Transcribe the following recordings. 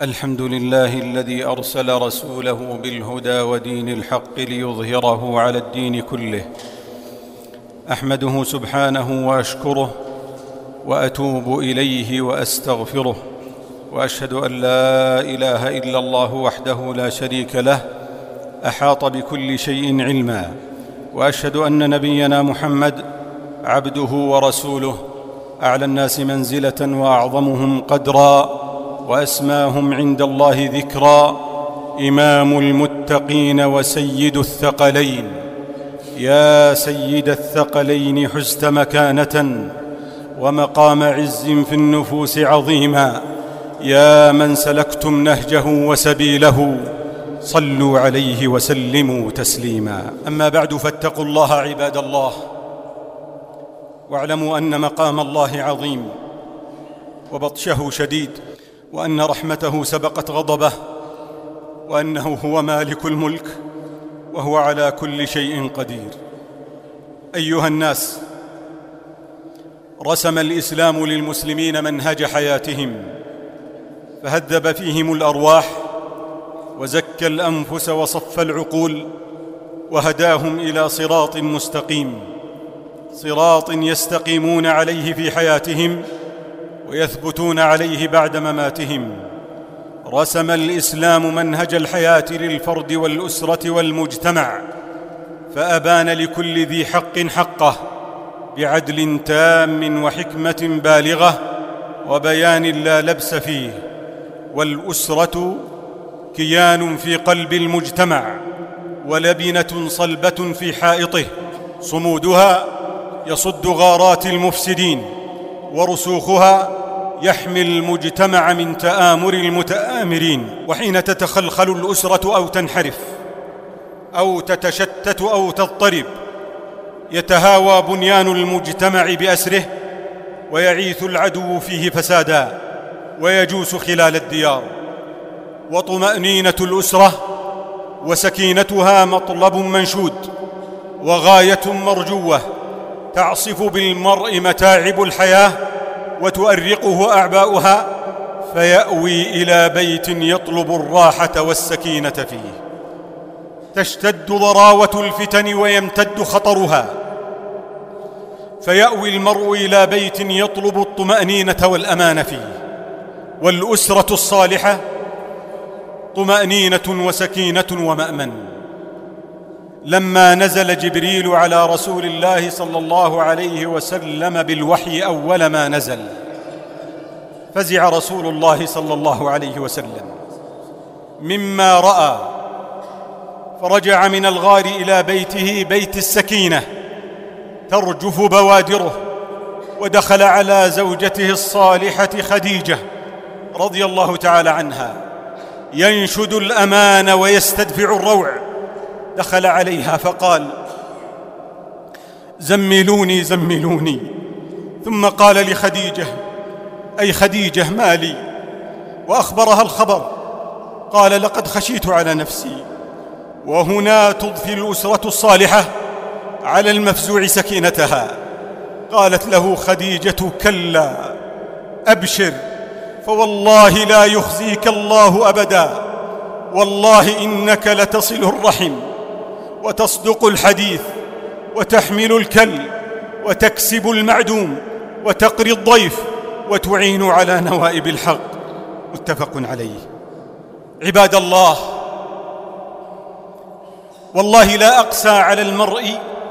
الحمد لله الذي أرسل رسوله بالهدى ودين الحق ليظهره على الدين كله. أحمده سبحانه وأشكره وأتوب إليه وأستغفره، وأشهد أن لا إله إلا الله وحده لا شريك له أحاط بكل شيء علما، وأشهد أن نبينا محمد عبده ورسوله، أعلى الناس منزلة وأعظمهم قدرا وأسماهم عند الله ذكرا، إمام المتقين وسيد الثقلين. يا سيد الثقلين حزت مكانة ومقام عز في النفوس عظيما، يا من سلكتم نهجه وسبيله، صلوا عليه وسلموا تسليما. أما بعد، فاتقوا الله عباد الله، واعلموا أن مقام الله عظيم وبطشه شديد، وأن رحمته سبقت غضبه، وأنه هو مالك الملك وهو على كل شيء قدير. أيها الناس، رسم الإسلام للمسلمين منهج حياتهم، فهذب فيهم الأرواح وزكى الأنفس وصفى العقول، وهداهم إلى صراط مستقيم، صراط يستقيمون عليه في حياتهم ويثبتون عليه بعد مماتهم. رسم الإسلام منهج الحياة للفرد والأسرة والمجتمع، فأبان لكل ذي حق حقه بعدل تام وحكمة بالغة وبيان لا لبس فيه. والأسرة كيان في قلب المجتمع، ولبنة صلبة في حائطه، صمودها يصد غارات المفسدين، ورسوخها يحمي المجتمع من تآمر المتآمرين. وحين تتخلخل الأسرة أو تنحرف أو تتشتت أو تضطرب، يتهاوى بنيان المجتمع بأسره، ويعيث العدو فيه فسادا، ويجوس خلال الديار. وطمأنينة الأسرة وسكينتها مطلب منشود وغاية مرجوة، تعصف بالمرء متاعب الحياة وتؤرقه أعباؤها، فيأوي إلى بيت يطلب الراحة والسكينة فيه. تشتد ضراوة الفتن ويمتد خطرها، فيأوي المرء إلى بيت يطلب الطمأنينة والأمان فيه. والأسرة الصالحة طمأنينة وسكينة ومأمن. لما نزل جبريل على رسول الله صلى الله عليه وسلم بالوحي أول ما نزل، فزع رسول الله صلى الله عليه وسلم مما رأى، فرجع من الغار إلى بيته، بيت السكينة ترجف بوادره، ودخل على زوجته الصالحة خديجة رضي الله تعالى عنها ينشد الأمان ويستدفع الروع. دخل عليها فقال: زملوني زملوني. ثم قال لخديجة: أي خديجة، ما لي؟ وأخبرها الخبر. قال: لقد خشيت على نفسي. وهنا تضفي الأسرة الصالحة على المفزوع سكينتها. قالت له خديجة: كلا، أبشر، فوالله لا يخزيك الله أبدا، والله إنك لتصل الرحم وتصدق الحديث وتحمل الكل وتكسب المعدوم وتقري الضيف وتعين على نوائب الحق. متفق عليه. عباد الله، والله لا أقسى على المرء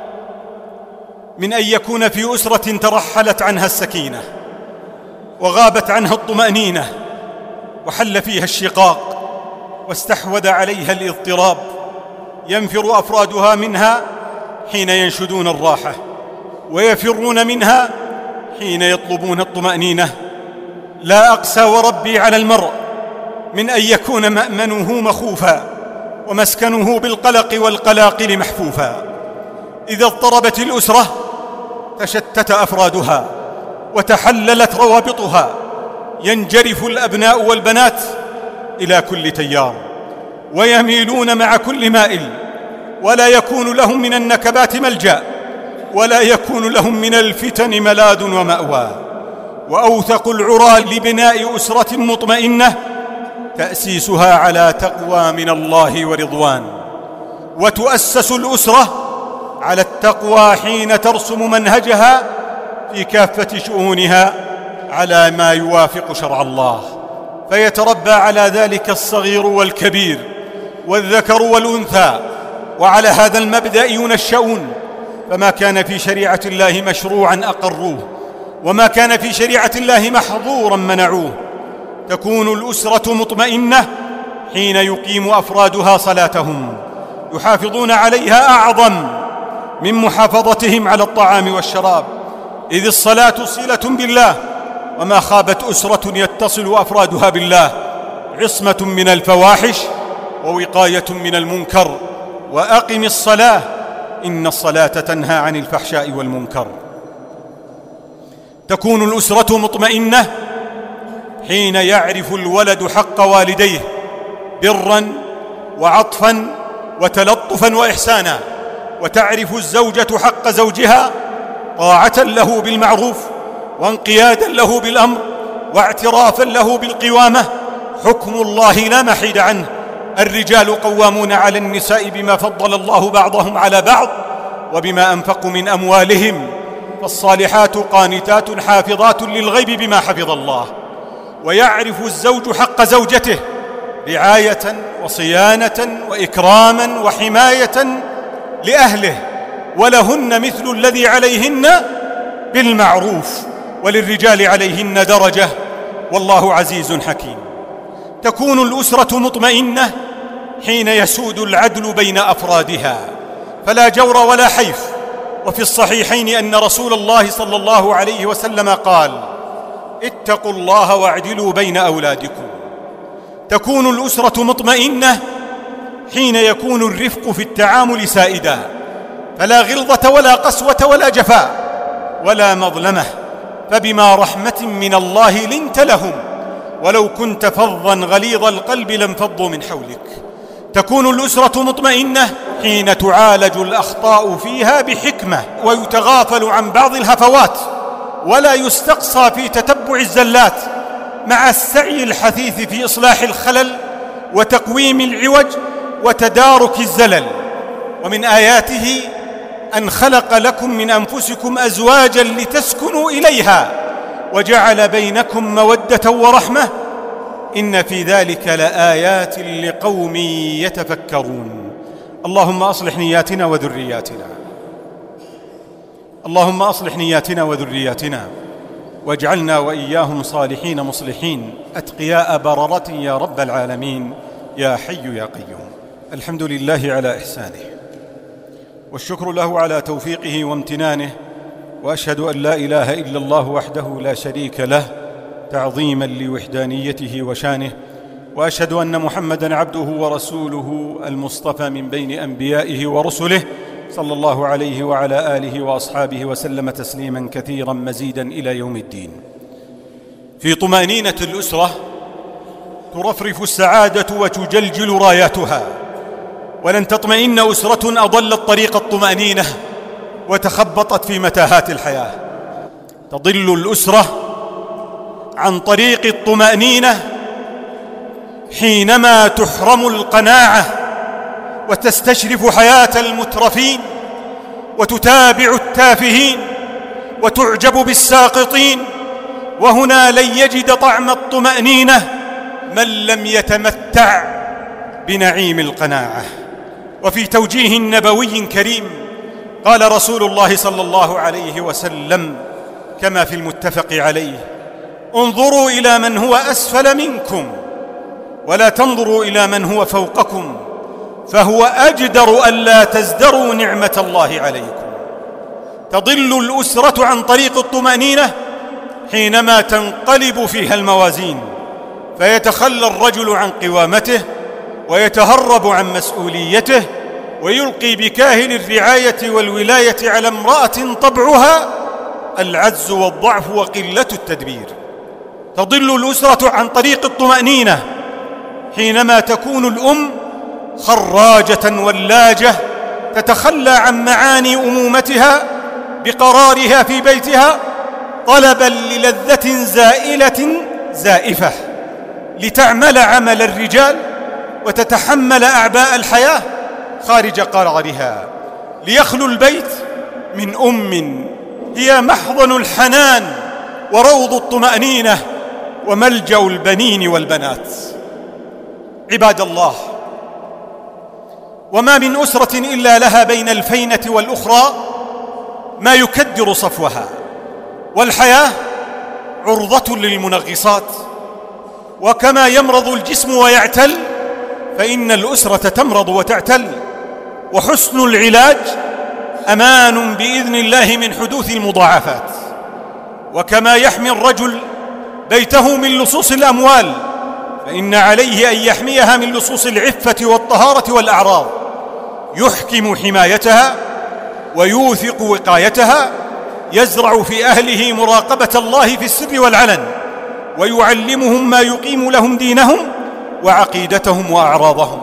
من أن يكون في أسرة ترحلت عنها السكينة وغابت عنها الطمأنينة وحل فيها الشقاق واستحوذ عليها الاضطراب، ينفر أفرادها منها حين ينشدون الراحة، ويفرون منها حين يطلبون الطمأنينة. لا أقسى وربي على المرء من أن يكون مأمنه مخوفا ومسكنه بالقلق والقلاقل محفوفا. إذا اضطربت الأسرة تشتت أفرادها وتحللت روابطها، ينجرف الأبناء والبنات إلى كل تيار، ويميلون مع كل مائل، ولا يكون لهم من النكبات ملجأ، ولا يكون لهم من الفتن ملاذ ومأوى. وأوثق العرى لبناء أسرة مطمئنة تأسيسها على تقوى من الله ورضوان. وتؤسس الأسرة على التقوى حين ترسم منهجها في كافة شؤونها على ما يوافق شرع الله، فيتربى على ذلك الصغير والكبير والذكر والأنثى، وعلى هذا المبدأ ينشؤون، فما كان في شريعة الله مشروعا أقروه، وما كان في شريعة الله محظورا منعوه. تكون الأسرة مطمئنة حين يقيم أفرادها صلاتهم، يحافظون عليها أعظم من محافظتهم على الطعام والشراب، إذ الصلاة صلة بالله، وما خابت أسرة يتصل أفرادها بالله عصمة من الفواحش ووقاية من المنكر. وأقم الصلاة إن الصلاة تنهى عن الفحشاء والمنكر. تكون الأسرة مطمئنة حين يعرف الولد حق والديه برا وعطفا وتلطفا وإحسانا، وتعرف الزوجة حق زوجها طاعة له بالمعروف وانقيادا له بالأمر واعترافا له بالقوامة. حكم الله لا محيد عنه. الرجال قوامون على النساء بما فضل الله بعضهم على بعض وبما أنفقوا من أموالهم، فالصالحات قانتات حافظات للغيب بما حفظ الله. ويعرف الزوج حق زوجته رعاية وصيانة وإكراما وحماية لأهله، ولهن مثل الذي عليهن بالمعروف، وللرجال عليهن درجة، والله عزيز حكيم. تكون الأسرة مطمئنة حين يسود العدل بين أفرادها، فلا جور ولا حيف. وفي الصحيحين أن رسول الله صلى الله عليه وسلم قال: اتقوا الله واعدلوا بين أولادكم. تكون الأسرة مطمئنة حين يكون الرفق في التعامل سائدا، فلا غلظة ولا قسوة ولا جفاء ولا مظلمة، فبما رحمة من الله لنت لهم، ولو كنت فظا غليظ القلب لانفضوا من حولك. تكون الأسرة مطمئنة حين تعالج الأخطاء فيها بحكمة، ويتغافل عن بعض الهفوات، ولا يستقصى في تتبع الزلات، مع السعي الحثيث في إصلاح الخلل وتقويم العوج وتدارك الزلل. ومن آياته أن خلق لكم من أنفسكم أزواجا لتسكنوا إليها وجعل بينكم مودة ورحمة إن في ذلك لآيات لقوم يتفكرون. اللهم أصلح نياتنا وذرياتنا، اللهم أصلح نياتنا وذرياتنا، واجعلنا وإياهم صالحين مصلحين أتقياء بررة يا رب العالمين يا حي يا قيوم. الحمد لله على إحسانه، والشكر له على توفيقه وامتنانه، وأشهد أن لا إله إلا الله وحده لا شريك له تعظيما لوحدانيته وشانه، وأشهد أن محمدًا عبده ورسوله المصطفى من بين أنبيائه ورسله، صلى الله عليه وعلى آله وأصحابه وسلم تسليماً كثيراً مزيداً إلى يوم الدين. في طمأنينة الأسرة ترفرف السعادة وتجلجل راياتها، ولن تطمئن أسرة أضلت طريق الطمأنينة وتخبطت في متاهات الحياة. تضل الأسرة عن طريق الطمأنينة حينما تحرم القناعة وتستشرف حياة المترفين وتتابع التافهين وتعجب بالساقطين. وهنا لن يجد طعم الطمأنينة من لم يتمتع بنعيم القناعة. وفي توجيه نبوي كريم قال رسول الله صلى الله عليه وسلم كما في المتفق عليه: انظروا إلى من هو أسفل منكم ولا تنظروا إلى من هو فوقكم، فهو أجدر ألا تزدروا نعمة الله عليكم. تضل الأسرة عن طريق الطمأنينة حينما تنقلب فيها الموازين، فيتخلى الرجل عن قوامته ويتهرب عن مسؤوليته، ويلقي بكاهل الرعاية والولاية على امرأة طبعها العجز والضعف وقلة التدبير. تضل الأسرة عن طريق الطمأنينة حينما تكون الأم خراجة ولاجة تتخلى عن معاني أمومتها بقرارها في بيتها طلبا للذة زائلة زائفة، لتعمل عمل الرجال وتتحمل أعباء الحياة خارج قرارها، ليخلو البيت من أم هي محضن الحنان وروض الطمأنينة وملجأ البنين والبنات. عباد الله، وما من أسرة إلا لها بين الفينة والأخرى ما يكدر صفوها، والحياة عرضة للمنغصات، وكما يمرض الجسم ويعتل فإن الأسرة تمرض وتعتل، وحسن العلاج أمان بإذن الله من حدوث المضاعفات. وكما يحمي الرجل بيته من لصوص الأموال فإن عليه أن يحميها من لصوص العفة والطهارة والأعراض، يحكم حمايتها ويوثق وقايتها، يزرع في أهله مراقبة الله في السر والعلن، ويعلمهم ما يقيم لهم دينهم وعقيدتهم وأعراضهم.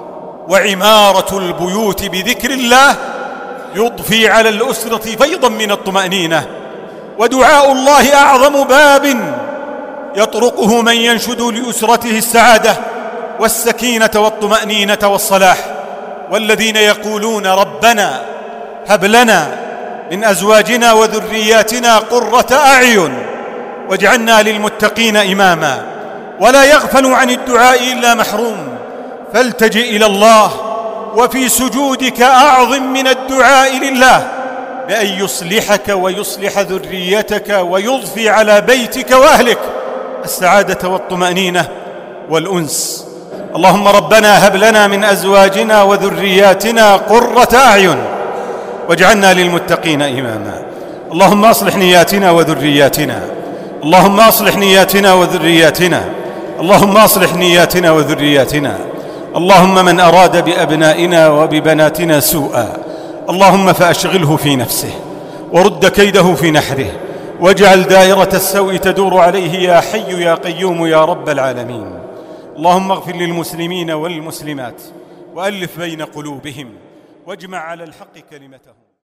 وعمارة البيوت بذكر الله يضفي على الأسرة فيضا من الطمأنينة، ودعاء الله أعظم باب يطرقه من ينشد لأسرته السعادة والسكينة والطمأنينة والصلاح، والذين يقولون ربنا هب لنا من أزواجنا وذرياتنا قرة أعين واجعلنا للمتقين إماما. ولا يغفل عن الدعاء إلا محروم، فالتجئ إلى الله وفي سجودك أعظم من الدعاء لله بأن يصلحك ويصلح ذريتك ويضفي على بيتك وأهلك السعادة والطمأنينة والأنس. اللهم ربنا هب لنا من أزواجنا وذرياتنا قرة أعين واجعلنا للمتقين إماما. اللهم أصلح نياتنا وذرياتنا، اللهم أصلح نياتنا وذرياتنا، اللهم أصلح نياتنا وذرياتنا. اللهم من أراد بأبنائنا وببناتنا سوءا اللهم فأشغله في نفسه ورد كيده في نحره، واجعل دائرة السوء تدور عليه يا حي يا قيوم يا رب العالمين. اللهم اغفر للمسلمين والمسلمات وألف بين قلوبهم واجمع على الحق كلمتهم.